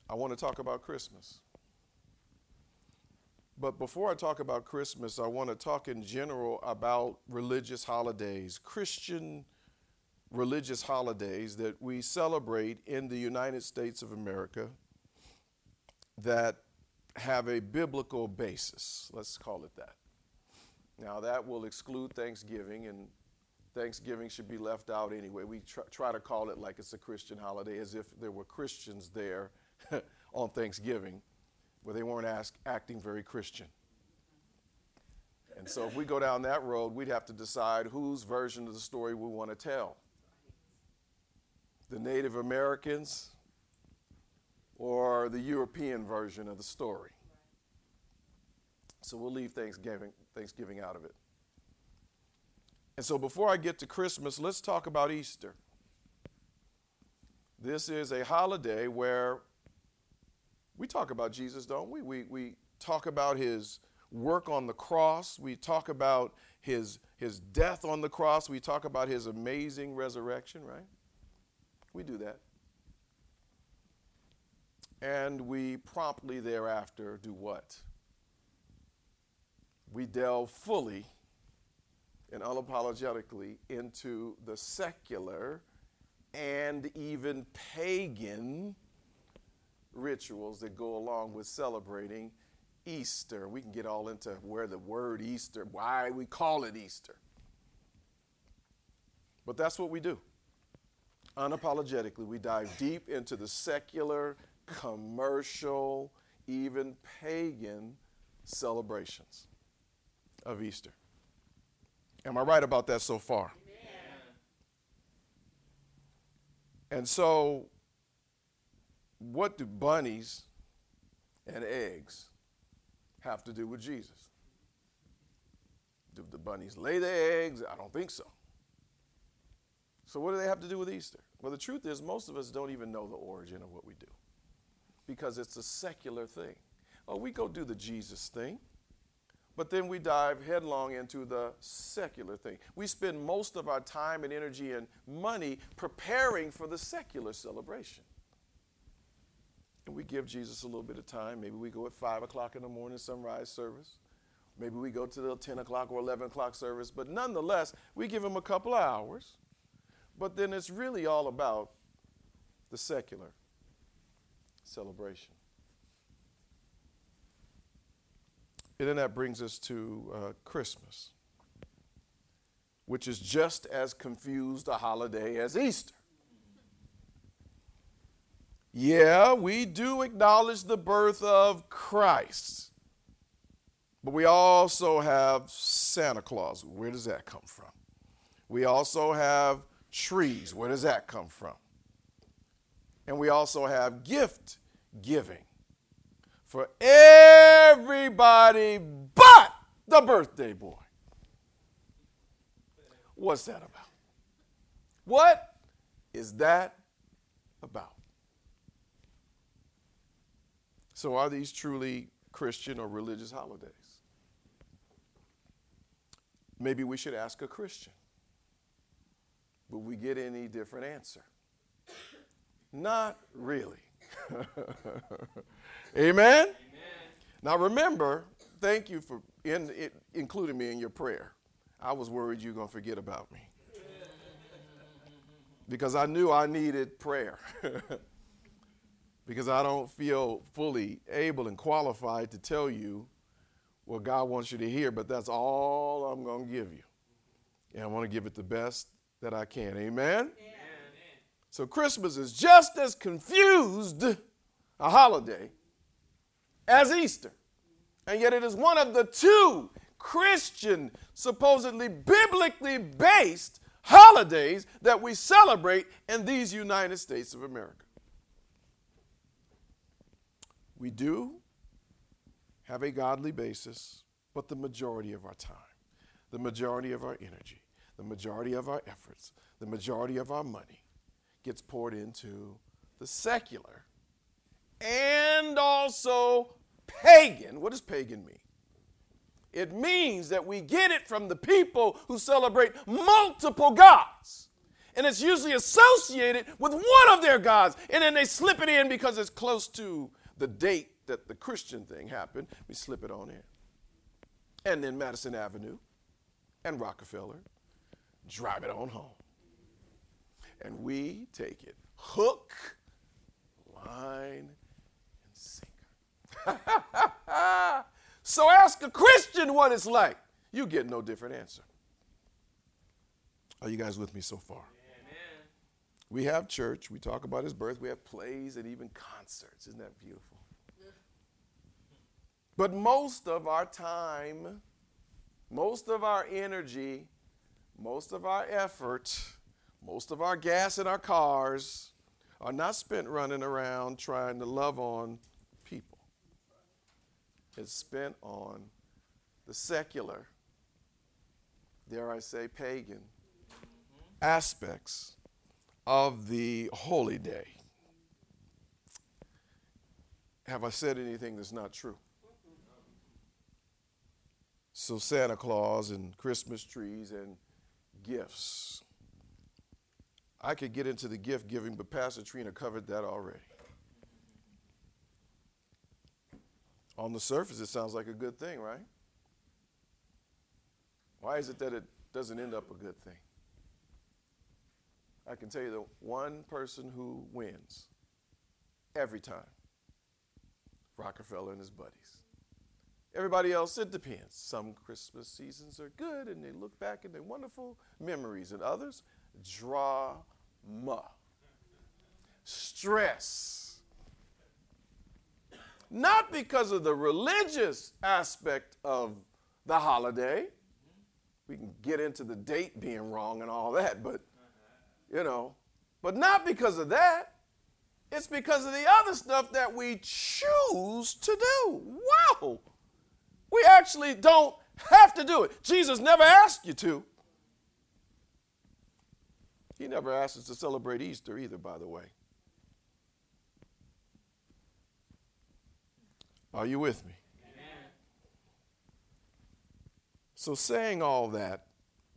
I want to talk about Christmas. But before I talk about Christmas, I want to talk in general about religious holidays, Christian religious holidays that we celebrate in the United States of America that have a biblical basis. Let's call it that. Now, that will exclude Thanksgiving, and Thanksgiving should be left out anyway. We try to call it like it's a Christian holiday, as if there were Christians there on Thanksgiving, where they weren't acting very Christian. And so if we go down that road, we'd have to decide whose version of the story we want to tell. The Native Americans or the European version of the story. So we'll leave Thanksgiving out of it. And so before I get to Christmas, let's talk about Easter. This is a holiday where we talk about Jesus, don't we? We talk about his work on the cross. We talk about his death on the cross. We talk about his amazing resurrection, right? We do that. And we promptly thereafter do what? We delve fully and unapologetically into the secular and even pagan rituals that go along with celebrating Easter. We can get all into where the word Easter, why we call it Easter. But that's what we do. Unapologetically, we dive deep into the secular, commercial, even pagan celebrations of Easter. Am I right about that so far? Amen. And so, what do bunnies and eggs have to do with Jesus? Do the bunnies lay their eggs? I don't think so. So what do they have to do with Easter? Well, the truth is most of us don't even know the origin of what we do because it's a secular thing. Oh, we go do the Jesus thing, but then we dive headlong into the secular thing. We spend most of our time and energy and money preparing for the secular celebration. And we give Jesus a little bit of time. Maybe we go at 5 o'clock in the morning, sunrise service. Maybe we go to the 10 o'clock or 11 o'clock service. But nonetheless, we give him a couple of hours. But then it's really all about the secular celebration. And then that brings us to Christmas, which is just as confused a holiday as Easter. Yeah, we do acknowledge the birth of Christ, but we also have Santa Claus. Where does that come from? We also have trees. Where does that come from? And we also have gift giving for everybody but the birthday boy. What's that about? What is that about? So are these truly Christian or religious holidays? Maybe we should ask a Christian. But we get any different answer? Not really. Amen? Amen. Now remember, thank you for including me in your prayer. I was worried you were going to forget about me. Because I knew I needed prayer. Because I don't feel fully able and qualified to tell you what God wants you to hear, but that's all I'm going to give you. And I want to give it the best that I can. Amen? Amen. So Christmas is just as confused a holiday as Easter. And yet it is one of the two Christian, supposedly biblically based holidays that we celebrate in these United States of America. We do have a godly basis, but the majority of our time, the majority of our energy, the majority of our efforts, the majority of our money gets poured into the secular and also pagan. What does pagan mean? It means that we get it from the people who celebrate multiple gods and it's usually associated with one of their gods. And then they slip it in because it's close to the date that the Christian thing happened. We slip it on in. And then Madison Avenue and Rockefeller drive it on home. And we take it hook, line, and sinker. So ask a Christian what it's like. You get no different answer. Are you guys with me so far? Amen. We have church. We talk about his birth. We have plays and even concerts. Isn't that beautiful? But most of our time, most of our energy, most of our effort, most of our gas in our cars are not spent running around trying to love on people. It's spent on the secular, dare I say, pagan aspects of the holy day. Have I said anything that's not true? So Santa Claus and Christmas trees and gifts. I could get into the gift giving, but Pastor Trina covered that already. On the surface, it sounds like a good thing, right? Why is it that it doesn't end up a good thing? I can tell you the one person who wins every time, Rockefeller and his buddies. Everybody else, it depends. Some Christmas seasons are good and they look back and they're wonderful memories, and others, drama, stress. Not because of the religious aspect of the holiday. We can get into the date being wrong and all that, but, but not because of that. It's because of the other stuff that we choose to do. Wow. We actually don't have to do it. Jesus never asked you to. He never asked us to celebrate Easter either, by the way. Are you with me? Amen. So saying all that,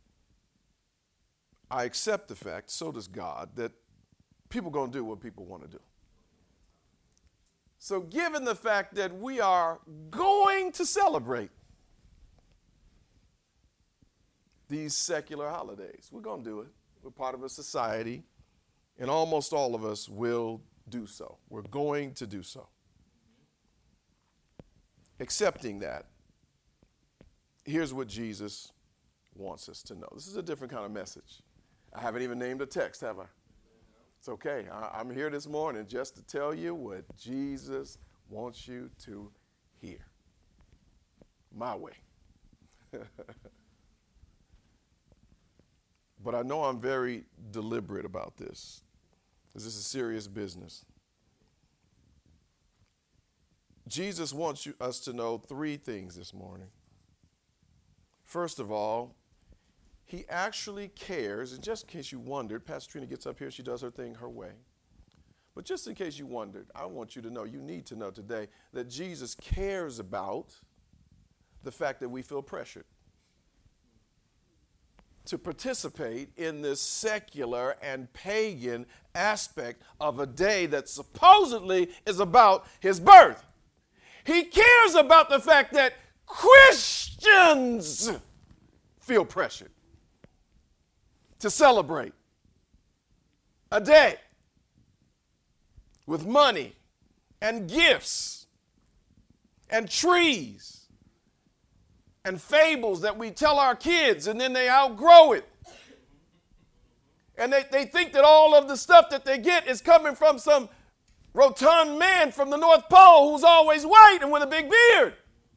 I accept the fact, so does God, that people are going to do what people want to do. So given the fact that we are going to celebrate these secular holidays, we're going to do it. We're part of a society, and almost all of us will do so. We're going to do so. Accepting that, here's what Jesus wants us to know. This is a different kind of message. I haven't even named a text, have I? It's okay. I'm here this morning just to tell you what Jesus wants you to hear. My way. But I know I'm very deliberate about this, because this is serious business. Jesus wants us to know three things this morning. First of all, he actually cares, and just in case you wondered, Pastor Trina gets up here, she does her thing her way. But just in case you wondered, I want you to know, you need to know today, that Jesus cares about the fact that we feel pressured to participate in this secular and pagan aspect of a day that supposedly is about his birth. He cares about the fact that Christians feel pressured to celebrate a day with money and gifts and trees and fables that we tell our kids, and then they outgrow it. And they think that all of the stuff that they get is coming from some rotund man from the North Pole who's always white and with a big beard.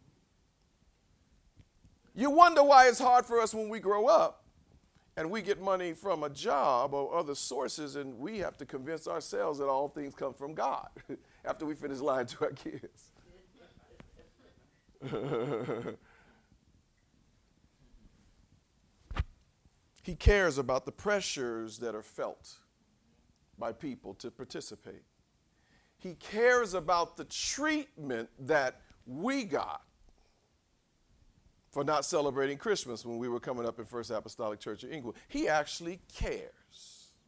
You wonder why it's hard for us when we grow up and we get money from a job or other sources, and we have to convince ourselves that all things come from God after we finish lying to our kids. He cares about the pressures that are felt by people to participate. He cares about the treatment that we got for not celebrating Christmas when we were coming up in First Apostolic Church of England. He actually cares.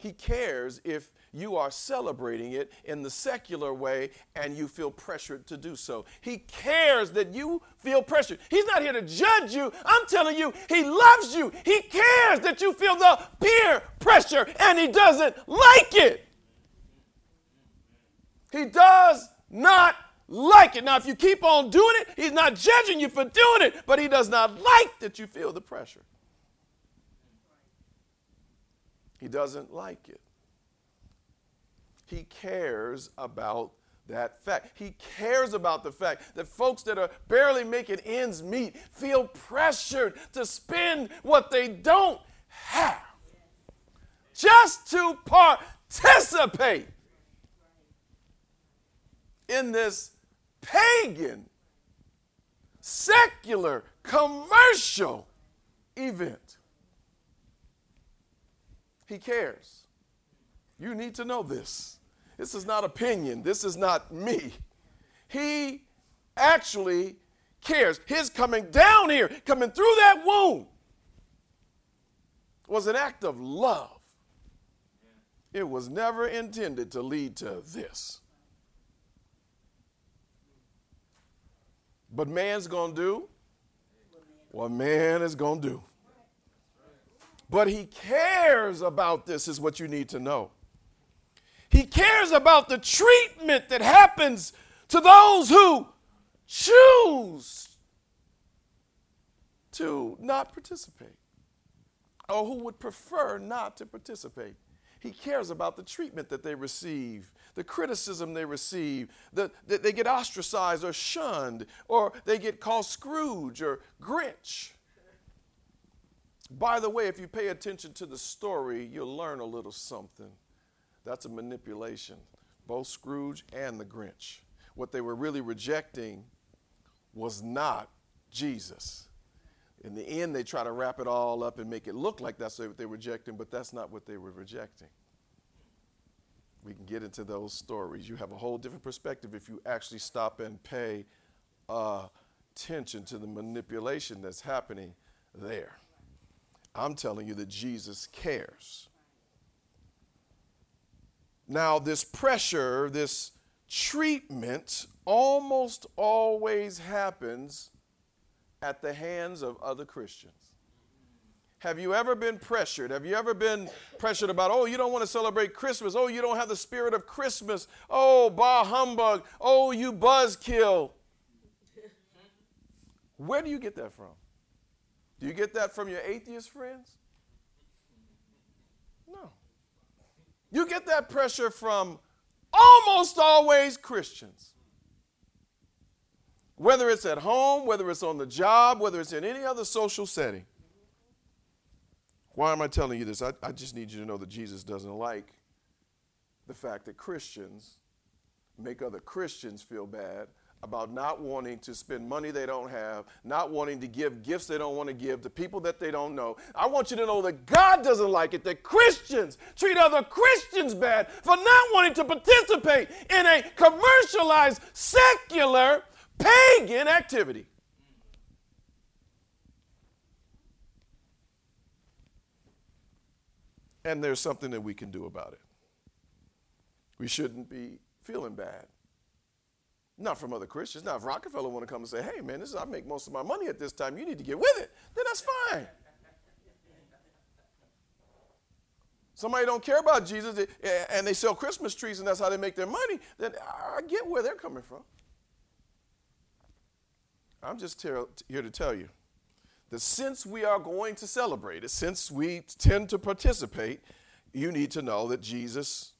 He cares if you are celebrating it in the secular way and you feel pressured to do so. He cares that you feel pressured. He's not here to judge you. I'm telling you, he loves you. He cares that you feel the peer pressure, and he doesn't like it. He does not like it. Now, if you keep on doing it, he's not judging you for doing it, but he does not like that you feel the pressure. He doesn't like it. He cares about that fact. He cares about the fact that folks that are barely making ends meet feel pressured to spend what they don't have just to participate in this pagan, secular, commercial event. He cares. You need to know this. This is not opinion. This is not me. He actually cares. His coming down here, coming through that womb, was an act of love. It was never intended to lead to this. But man's going to do what man is going to do. But he cares about this, is what you need to know. He cares about the treatment that happens to those who choose to not participate, or who would prefer not to participate. He cares about the treatment that they receive, the criticism they receive, that they get ostracized or shunned, or they get called Scrooge or Grinch. By the way, if you pay attention to the story, you'll learn a little something. That's a manipulation, both Scrooge and the Grinch. What they were really rejecting was not Jesus. In the end, they try to wrap it all up and make it look like that's what they were rejecting, but that's not what they were rejecting. We can get into those stories. You have a whole different perspective if you actually stop and pay attention to the manipulation that's happening there. I'm telling you that Jesus cares. Now, this pressure, this treatment almost always happens at the hands of other Christians. Have you ever been pressured? Have you ever been pressured about, oh, you don't want to celebrate Christmas. Oh, you don't have the spirit of Christmas. Oh, bah humbug. Oh, you buzzkill. Where do you get that from? Do you get that from your atheist friends? No. You get that pressure from almost always Christians. Whether it's at home, whether it's on the job, whether it's in any other social setting. Why am I telling you this? I just need you to know that Jesus doesn't like the fact that Christians make other Christians feel bad about not wanting to spend money they don't have, not wanting to give gifts they don't want to give to people that they don't know. I want you to know that God doesn't like it, that Christians treat other Christians bad for not wanting to participate in a commercialized, secular, pagan activity. And there's something that we can do about it. We shouldn't be feeling bad. Not from other Christians. Now, if Rockefeller want to come and say, hey, man, I make most of my money at this time. You need to get with it. Then that's fine. Somebody don't care about Jesus and they sell Christmas trees and that's how they make their money. Then I get where they're coming from. I'm just here to tell you that since we are going to celebrate it, since we tend to participate, you need to know that Jesus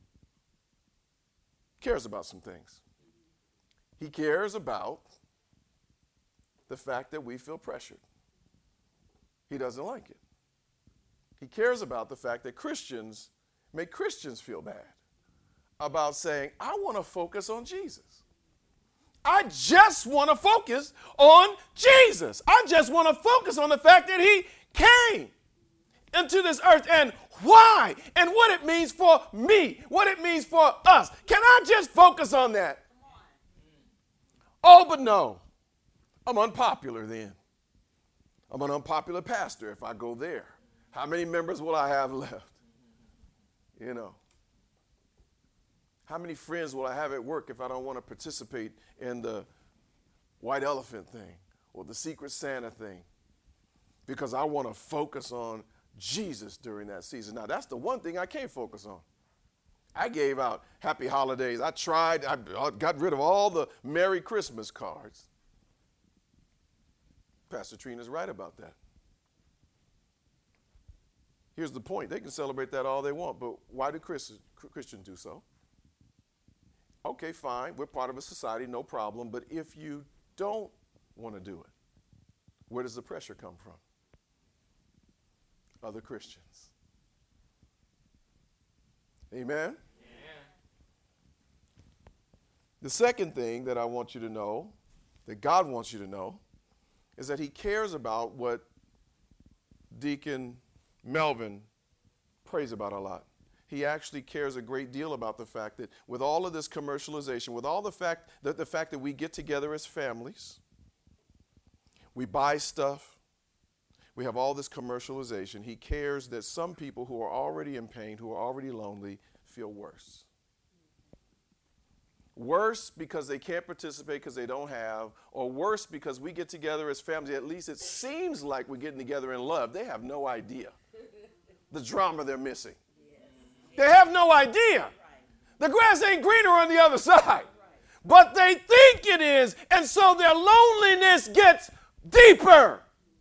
cares about some things. He cares about the fact that we feel pressured. He doesn't like it. He cares about the fact that Christians make Christians feel bad about saying, I want to focus on Jesus. I just want to focus on Jesus. I just want to focus on the fact that he came into this earth and why and what it means for me, what it means for us. Can I just focus on that? Oh, but no, I'm unpopular then. I'm an unpopular pastor if I go there. How many members will I have left? You know. How many friends will I have at work if I don't want to participate in the white elephant thing or the Secret Santa thing? Because I want to focus on Jesus during that season. Now, that's the one thing I can't focus on. I gave out happy holidays. I got rid of all the Merry Christmas cards. Pastor Trina's right about that. Here's the point. They can celebrate that all they want, but why do Christians do so? Okay, fine. We're part of a society, no problem. But if you don't want to do it, where does the pressure come from? Other Christians. Amen? The second thing that I want you to know, that God wants you to know, is that he cares about what Deacon Melvin prays about a lot. He actually cares a great deal about the fact that with all of this commercialization, with all the fact that we get together as families, we buy stuff, we have all this commercialization, he cares that some people who are already in pain, who are already lonely, feel worse. Worse because they can't participate because they don't have, or worse because we get together as families. At least it seems like we're getting together in love. They have no idea the drama they're missing. They have no idea. The grass ain't greener on the other side. But they think it is, and so their loneliness gets deeper.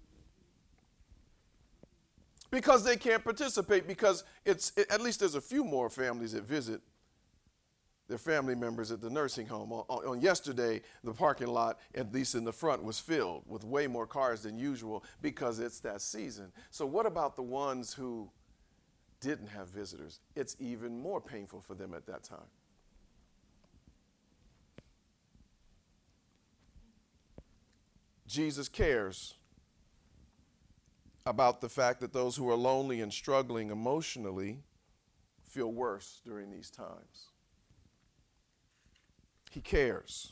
Because they can't participate, because at least there's a few more families that visit their family members at the nursing home. On yesterday, the parking lot, at least in the front, was filled with way more cars than usual because it's that season. So what about the ones who didn't have visitors? It's even more painful for them at that time. Jesus cares about the fact that those who are lonely and struggling emotionally feel worse during these times. He cares.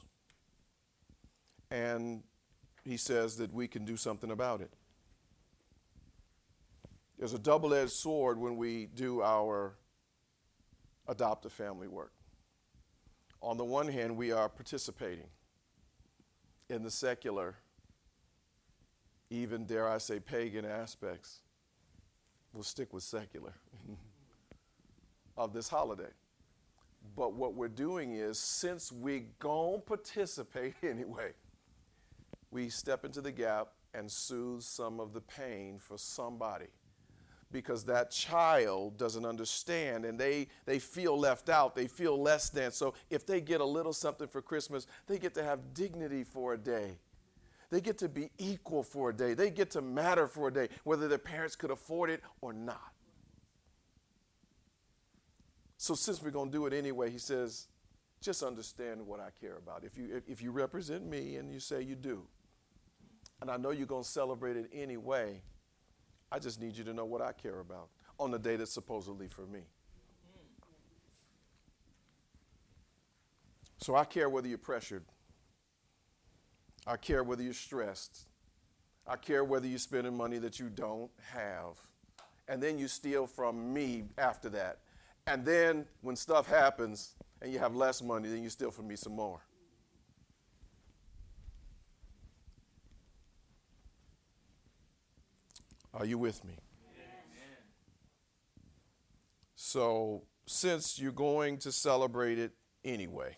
And he says that we can do something about it. There's a double-edged sword when we do our adoptive family work. On the one hand, we are participating in the secular, even dare I say pagan aspects, we'll stick with secular, of this holiday. But what we're doing is, since we gon' participate anyway, we step into the gap and soothe some of the pain for somebody. Because that child doesn't understand, and they feel left out, they feel less than. So if they get a little something for Christmas, they get to have dignity for a day. They get to be equal for a day. They get to matter for a day, whether their parents could afford it or not. So since we're going to do it anyway, he says, just understand what I care about. If you represent me and you say you do, and I know you're going to celebrate it anyway, I just need you to know what I care about on the day that's supposedly for me. So I care whether you're pressured. I care whether you're stressed. I care whether you're spending money that you don't have. And then you steal from me after that. And then when stuff happens and you have less money, then you steal from me some more. Are you with me? Amen. So since you're going to celebrate it anyway,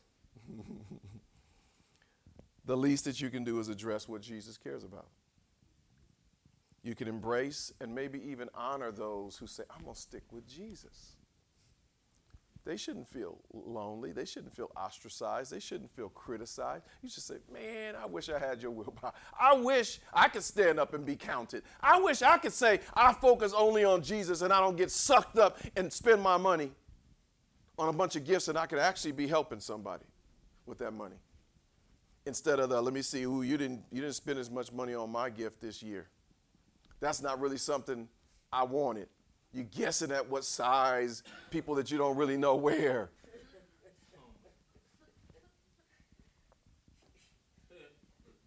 the least that you can do is address what Jesus cares about. You can embrace and maybe even honor those who say, I'm going to stick with Jesus. They shouldn't feel lonely. They shouldn't feel ostracized. They shouldn't feel criticized. You should say, man, I wish I had your willpower. I wish I could stand up and be counted. I wish I could say I focus only on Jesus and I don't get sucked up and spend my money on a bunch of gifts, and I could actually be helping somebody with that money. Instead of let me see, you didn't spend as much money on my gift this year. That's not really something I wanted. You're guessing at what size, people that you don't really know wear.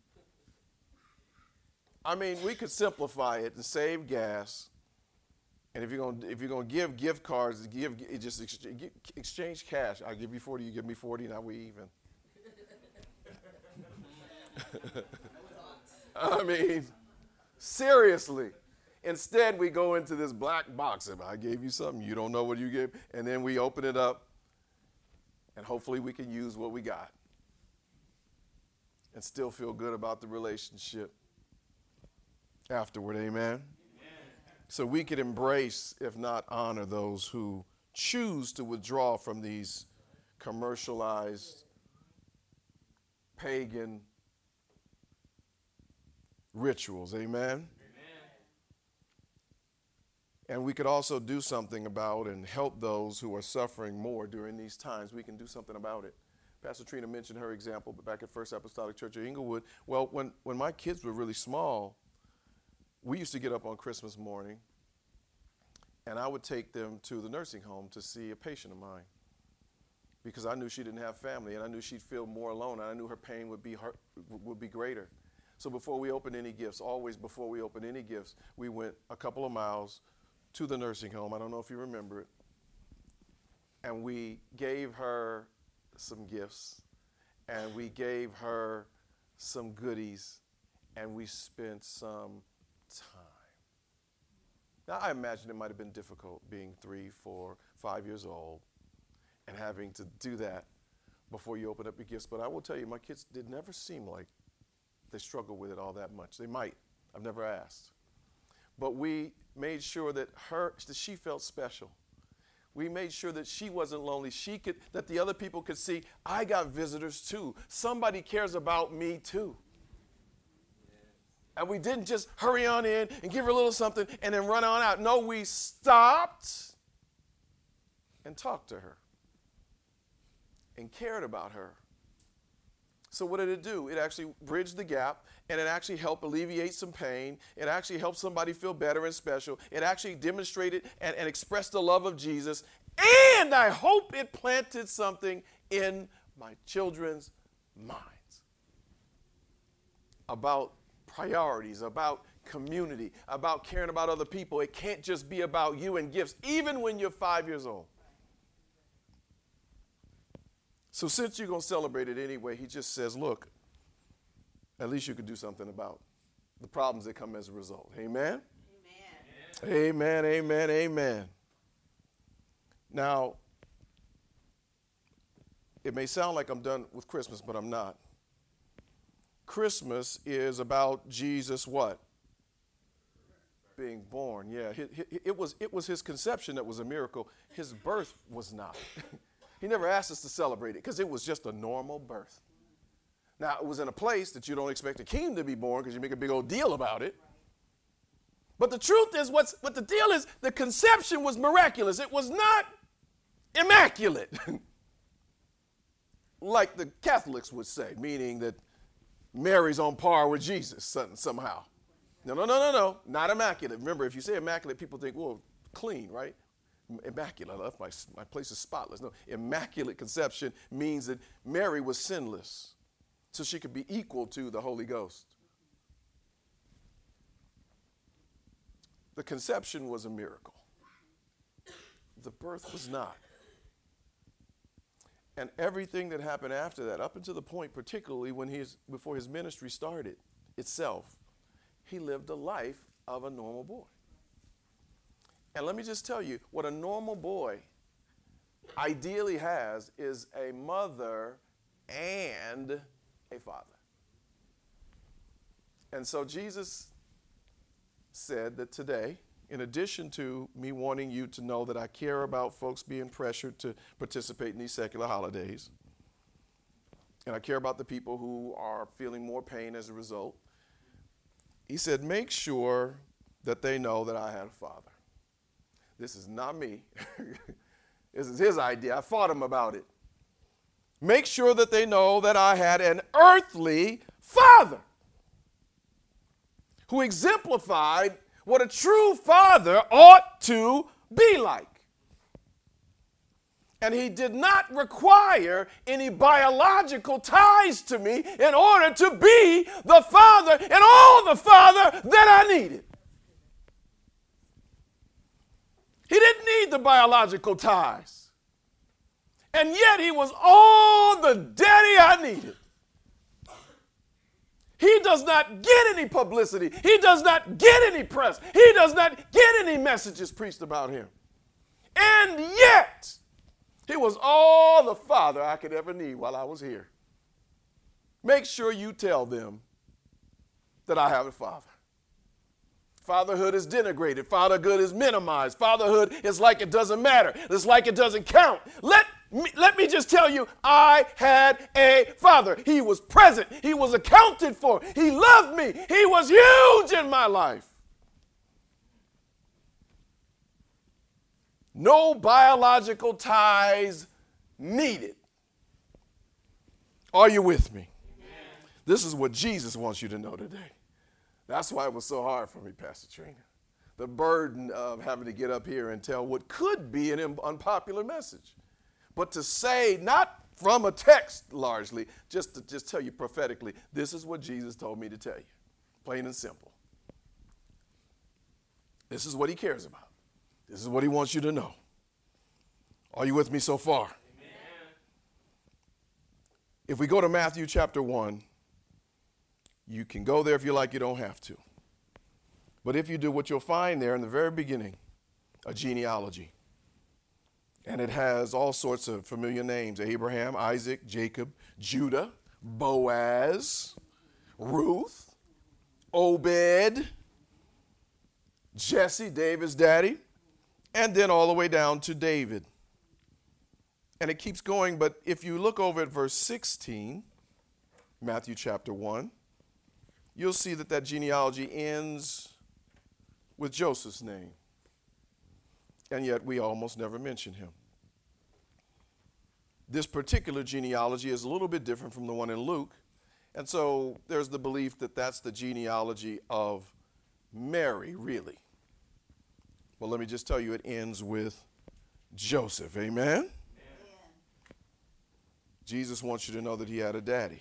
I mean, we could simplify it and save gas And if you're gonna give gift cards, just exchange cash. I'll give you 40, you give me 40, now we even. I mean, seriously. Instead, we go into this black box. If I gave you something, you don't know what you gave, and then we open it up, and hopefully we can use what we got and still feel good about the relationship afterward. Amen. So we could embrace, if not honor, those who choose to withdraw from these commercialized, pagan rituals. Amen? And we could also do something about and help those who are suffering more during these times. We can do something about it. Pastor Trina mentioned her example back at First Apostolic Church of Inglewood. Well, when my kids were really small, we used to get up on Christmas morning, and I would take them to the nursing home to see a patient of mine because I knew she didn't have family, and I knew she'd feel more alone, and I knew her pain would be greater. So before we opened any gifts, always before we opened any gifts, we went a couple of miles to the nursing home. I don't know if you remember it. And we gave her some gifts, and we gave her some goodies, and we spent some time. Now, I imagine it might have been difficult being 3, 4, 5 years old and having to do that before you open up your gifts. But I will tell you, my kids did never seem like they struggled with it all that much. They might. I've never asked. But we made sure that she felt special. We made sure that she wasn't lonely. That the other people could see, I got visitors too. Somebody cares about me too. And we didn't just hurry on in and give her a little something and then run on out. No, we stopped and talked to her and cared about her. So what did it do? It actually bridged the gap, and it actually helped alleviate some pain. It actually helped somebody feel better and special. It actually demonstrated and expressed the love of Jesus. And I hope it planted something in my children's minds about priorities, about community, about caring about other people. It can't just be about you and gifts, even when you're 5 years old. So since you're going to celebrate it anyway, he just says, look, at least you could do something about the problems that come as a result. Amen? Amen. Amen, amen, amen. Now, it may sound like I'm done with Christmas, but I'm not. Christmas is about Jesus what? Being born. Yeah, it was his conception that was a miracle. His birth was not. He never asked us to celebrate it because it was just a normal birth. Now, it was in a place that you don't expect a king to be born because you make a big old deal about it. But the truth is, what the deal is, the conception was miraculous. It was not immaculate, like the Catholics would say, meaning that Mary's on par with Jesus somehow. No, not immaculate. Remember, if you say immaculate, people think, well, clean, right? Immaculate. I love my place is spotless. No, immaculate conception means that Mary was sinless, so she could be equal to the Holy Ghost. The conception was a miracle. The birth was not. And everything that happened after that, up until the point, particularly before his ministry started itself, he lived a life of a normal boy. And let me just tell you, what a normal boy ideally has is a mother and a father. And so Jesus said that today, in addition to me wanting you to know that I care about folks being pressured to participate in these secular holidays, and I care about the people who are feeling more pain as a result, he said, make sure that they know that I had a father. This is not me. This is his idea. I fought him about it. Make sure that they know that I had an earthly father who exemplified what a true father ought to be like. And he did not require any biological ties to me in order to be the father and all the father that I needed. He didn't need the biological ties. And yet he was all the daddy I needed. He does not get any publicity. He does not get any press. He does not get any messages preached about him. And yet, he was all the father I could ever need while I was here. Make sure you tell them that I have a father. Fatherhood is denigrated. Fatherhood is minimized. Fatherhood is like it doesn't matter. It's like it doesn't count. Let me just tell you, I had a father. He was present. He was accounted for. He loved me. He was huge in my life. No biological ties needed. Are you with me? Amen. This is what Jesus wants you to know today. That's why it was so hard for me, Pastor Trina. The burden of having to get up here and tell what could be an unpopular message. But to say, not from a text largely, just to tell you prophetically, this is what Jesus told me to tell you. Plain and simple. This is what he cares about. This is what he wants you to know. Are you with me so far? Amen. If we go to Matthew chapter 1, you can go there if you like, you don't have to. But if you do, what you'll find there in the very beginning, a genealogy. And it has all sorts of familiar names: Abraham, Isaac, Jacob, Judah, Boaz, Ruth, Obed, Jesse, David's daddy, and then all the way down to David. And it keeps going, but if you look over at verse 16, Matthew chapter 1, you'll see that genealogy ends with Joseph's name. And yet we almost never mention him. This particular genealogy is a little bit different from the one in Luke. And so there's the belief that that's the genealogy of Mary, really. Well, let me just tell you, it ends with Joseph. Amen? Amen. Jesus wants you to know that he had a daddy.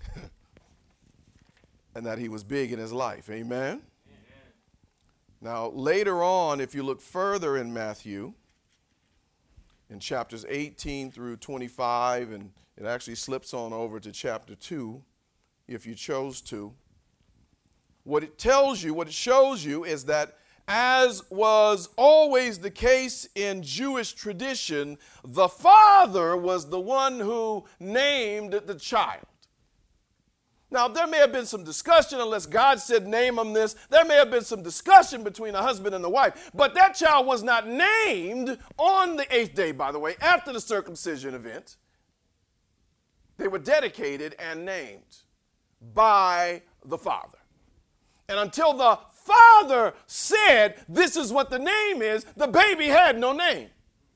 And that he was big in his life. Amen? Now, later on, if you look further in Matthew, in chapters 18 through 25, and it actually slips on over to chapter 2, if you chose to, what it tells you, what it shows you is that, as was always the case in Jewish tradition, the father was the one who named the child. Now, there may have been some discussion, unless God said name him this. There may have been some discussion between the husband and the wife. But that child was not named on the 8th day, by the way, after the circumcision event. They were dedicated and named by the father. And until the father said, this is what the name is, the baby had no name.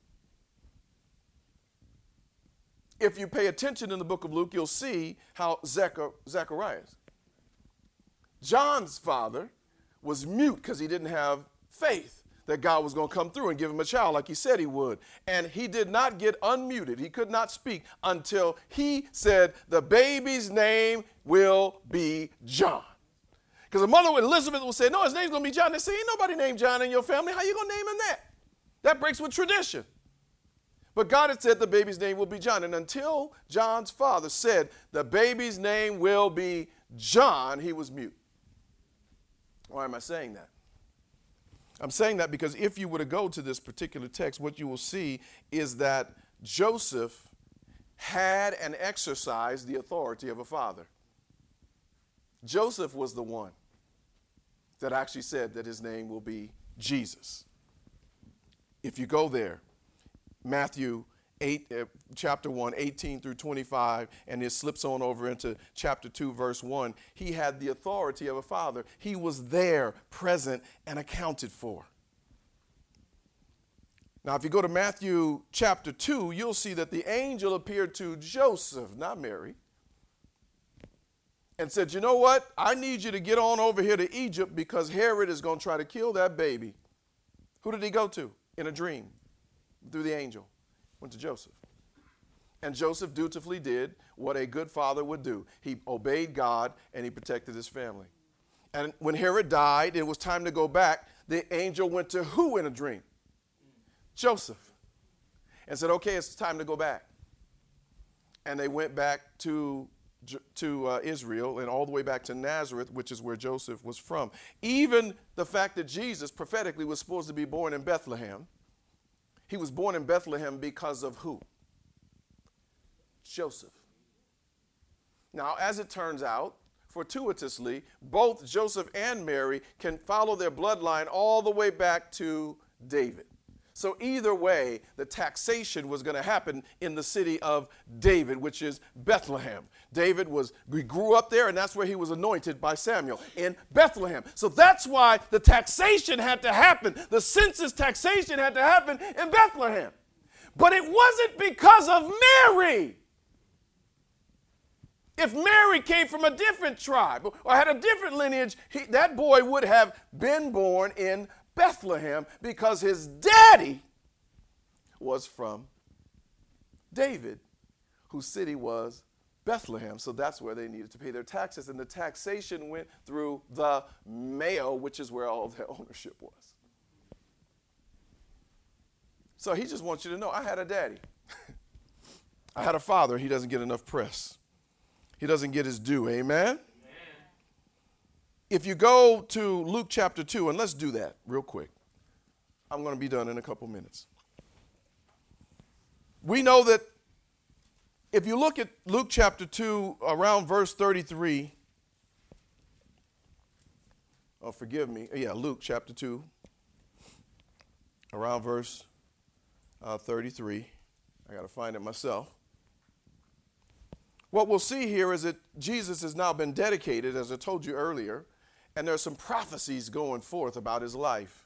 If you pay attention in the book of Luke, you'll see how Zacharias, John's father, was mute because he didn't have faith that God was going to come through and give him a child like he said he would. And he did not get unmuted. He could not speak until he said, the baby's name will be John. Because the mother, Elizabeth, will say, no, his name's going to be John. They say, ain't nobody named John in your family. How you going to name him that? That breaks with tradition. But God had said the baby's name will be John. And until John's father said the baby's name will be John, he was mute. Why am I saying that? I'm saying that because if you were to go to this particular text, what you will see is that Joseph had and exercised the authority of a father. Joseph was the one that actually said that his name will be Jesus. If you go there, Matthew 8, chapter 1, 18 through 25, and it slips on over into chapter 2, verse 1. He had the authority of a father. He was there, present, and accounted for. Now, if you go to Matthew chapter 2, you'll see that the angel appeared to Joseph, not Mary, and said, you know what? I need you to get on over here to Egypt because Herod is going to try to kill that baby. Who did he go to? In a dream. Through the angel, went to Joseph. And Joseph dutifully did what a good father would do. He obeyed God and he protected his family. And when Herod died, it was time to go back. The angel went to who in a dream? Joseph, and said, okay, it's time to go back. And they went back to Israel and all the way back to Nazareth, which is where Joseph was from. Even the fact that Jesus prophetically was supposed to be born in Bethlehem, he was born in Bethlehem because of who? Joseph. Now, as it turns out, fortuitously, both Joseph and Mary can follow their bloodline all the way back to David. So either way, the taxation was going to happen in the city of David, which is Bethlehem. He grew up there, and that's where he was anointed by Samuel, in Bethlehem. So that's why the taxation had to happen. The census taxation had to happen in Bethlehem. But it wasn't because of Mary. If Mary came from a different tribe or had a different lineage, that boy would have been born in Bethlehem because his daddy was from David, whose city was Bethlehem. So that's where they needed to pay their taxes. And the taxation went through the Mayo, which is where all their ownership was. So he just wants you to know, I had a daddy. I had a father. He doesn't get enough press. He doesn't get his due. Amen? If you go to Luke chapter 2, and let's do that real quick. I'm going to be done in a couple minutes. We know that if you look at Luke chapter 2, around verse 33, Luke chapter 2, around verse 33. I got to find it myself. What we'll see here is that Jesus has now been dedicated, as I told you earlier, and there are some prophecies going forth about his life.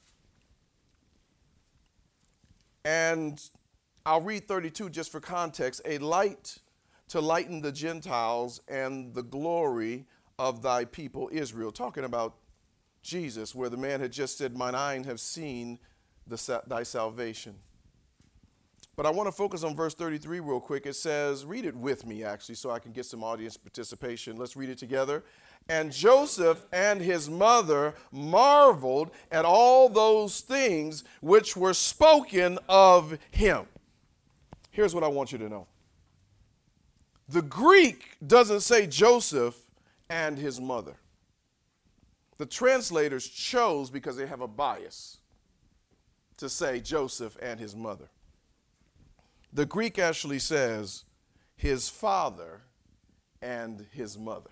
And I'll read 32 just for context. A light to lighten the Gentiles and the glory of thy people Israel. Talking about Jesus, where the man had just said, mine eyes have seen thy salvation. But I want to focus on verse 33 real quick. It says, read it with me actually so I can get some audience participation. Let's read it together. And Joseph and his mother marveled at all those things which were spoken of him. Here's what I want you to know. The Greek doesn't say Joseph and his mother. The translators chose, because they have a bias, to say Joseph and his mother. The Greek actually says his father and his mother.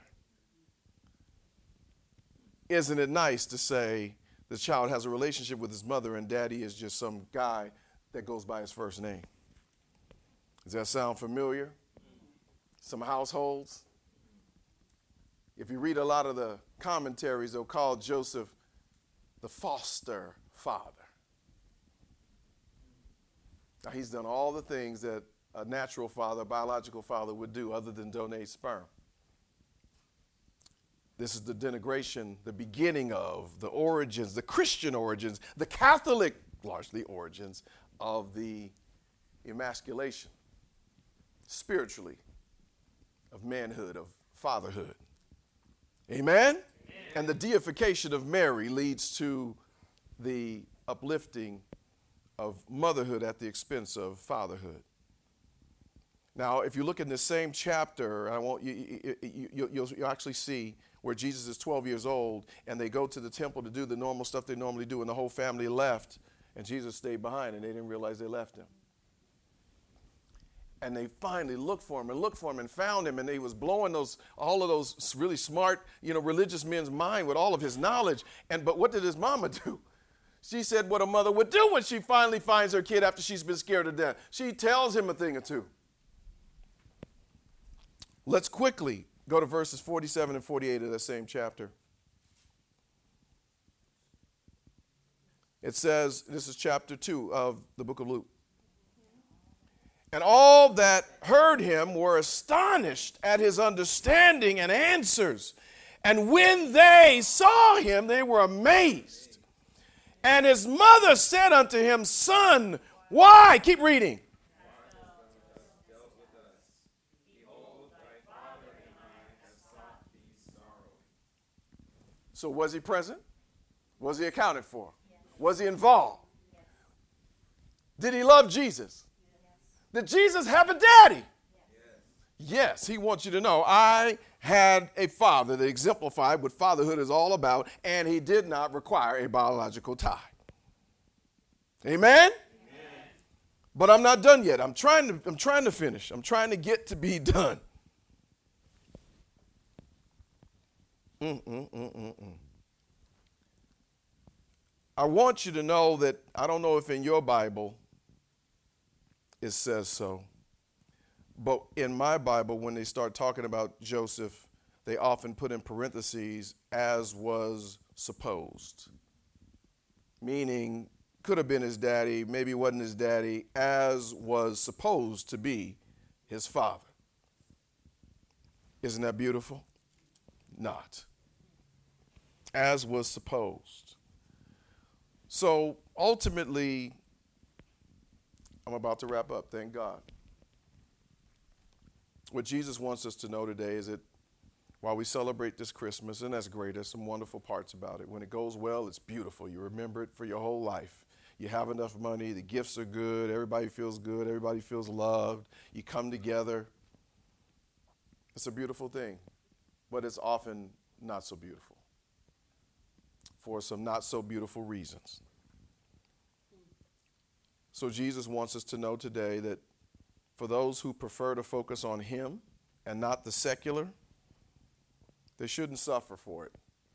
Isn't it nice to say the child has a relationship with his mother and daddy is just some guy that goes by his first name? Does that sound familiar? Some households? If you read a lot of the commentaries, they'll call Joseph the foster father. Now, he's done all the things that a natural father, a biological father would do other than donate sperm. This is the denigration, the beginning of, the origins, the Christian origins, the Catholic, largely, origins of the emasculation, spiritually, of manhood, of fatherhood. Amen? Amen? And the deification of Mary leads to the uplifting of motherhood at the expense of fatherhood. Now, if you look in the same chapter, you'll actually see where Jesus is 12 years old, and they go to the temple to do the normal stuff they normally do, and the whole family left, and Jesus stayed behind, and they didn't realize they left him. And they finally looked for him and found him, and he was blowing all of those really smart, religious men's mind with all of his knowledge. But what did his mama do? She said what a mother would do when she finally finds her kid after she's been scared to death. She tells him a thing or two. Let's quickly go to verses 47 and 48 of that same chapter. It says, this is chapter 2 of the book of Luke. And all that heard him were astonished at his understanding and answers. And when they saw him, they were amazed. And his mother said unto him, Son, why? Keep reading. So was he present? Was he accounted for? Was he involved? Did he love Jesus? Did Jesus have a daddy? Yes, he wants you to know, I had a father that exemplified what fatherhood is all about, and he did not require a biological tie. Amen? But I'm not done yet. I'm trying to finish. I'm trying to get to be done. I want you to know that, I don't know if in your Bible it says so, but in my Bible, when they start talking about Joseph, they often put in parentheses, as was supposed. Meaning, could have been his daddy, maybe wasn't his daddy, as was supposed to be his father. Isn't that beautiful? Not. As was supposed. So ultimately, I'm about to wrap up, thank God. What Jesus wants us to know today is that while we celebrate this Christmas, and that's great, there's some wonderful parts about it. When it goes well, it's beautiful. You remember it for your whole life. You have enough money, the gifts are good, everybody feels good, everybody feels loved. You come together. It's a beautiful thing, but it's often not so beautiful for some not so beautiful reasons. So Jesus wants us to know today that for those who prefer to focus on him and not the secular, they shouldn't suffer for it.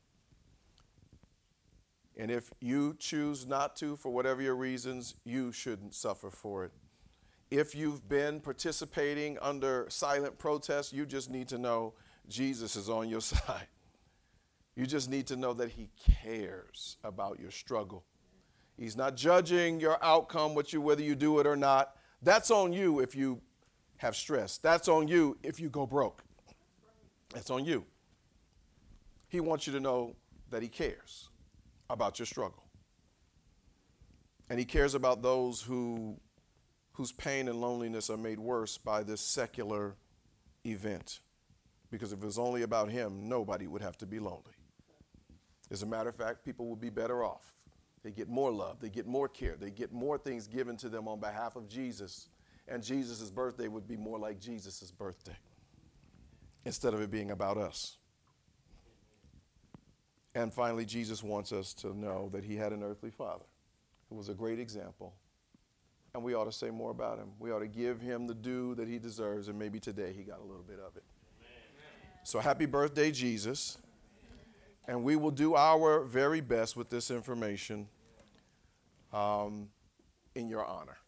And if you choose not to, for whatever your reasons, you shouldn't suffer for it. If you've been participating under silent protest, you just need to know Jesus is on your side. You just need to know that he cares about your struggle. He's not judging your outcome, whether you do it or not. That's on you if you have stress. That's on you if you go broke. That's on you. He wants you to know that he cares about your struggle. And he cares about those whose pain and loneliness are made worse by this secular event. Because if it was only about him, nobody would have to be lonely. As a matter of fact, people would be better off. They get more love. They get more care. They get more things given to them on behalf of Jesus. And Jesus' birthday would be more like Jesus' birthday instead of it being about us. And finally, Jesus wants us to know that he had an earthly father who was a great example. And we ought to say more about him. We ought to give him the due that he deserves. And maybe today he got a little bit of it. Amen. So happy birthday, Jesus. And we will do our very best with this information in your honor.